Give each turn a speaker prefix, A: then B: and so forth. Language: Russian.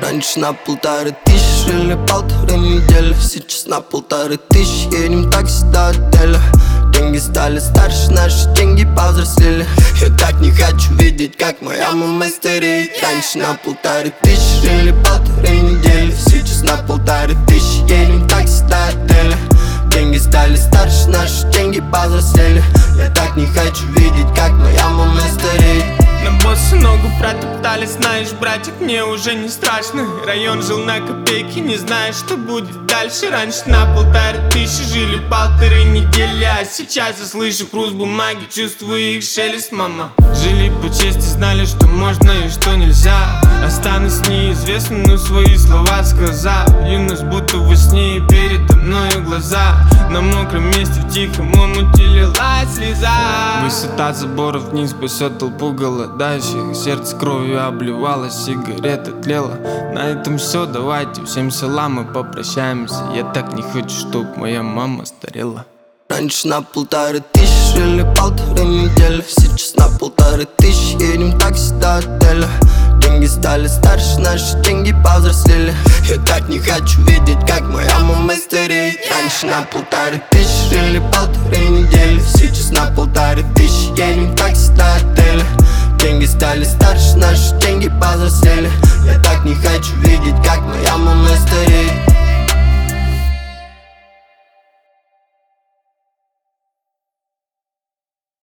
A: Раньше на 1500 жили полторы недели, сейчас на 1500 едем такси до отеля. Деньги стали старше, наши деньги повзрослели. Я так не хочу видеть, как моя мама стареет. Раньше на 1500 жили полторы недели, сейчас на 1500 едем такси до отеля. Деньги стали старше, наши деньги повзрослели. Я так не хочу видеть, как моя мама стареет.
B: На босса ногу протоптали, знаешь, братик, мне уже не страшно. Район жил на копейки, не знаешь, что будет дальше. Раньше на 1500 жили полторы недели, а сейчас я слышу хруст бумаги, чувствую их шелест, мама. Жили по чести, знали, что можно и что нельзя. Останусь неизвестным, но свои слова сказал. Юность будто во сне и передо мною глаза. На мокром месте в тихом омуте лилась слеза. Высота заборов вниз спасет толпу голодающих. Сердце кровью обливалось, сигарета тлела. На этом все, давайте всем салам и попрощаемся. Я так не хочу, чтоб моя мама старела.
A: Раньше на 1500 жили полторы недели, сейчас на 1500 едем такси до отеля. Деньги стали старше, наши деньги повзрослели. Я так не хочу видеть, как моя мама стареет. Раньше на 1500 жили полторы недели, сейчас на 1500 едем такси до отеля.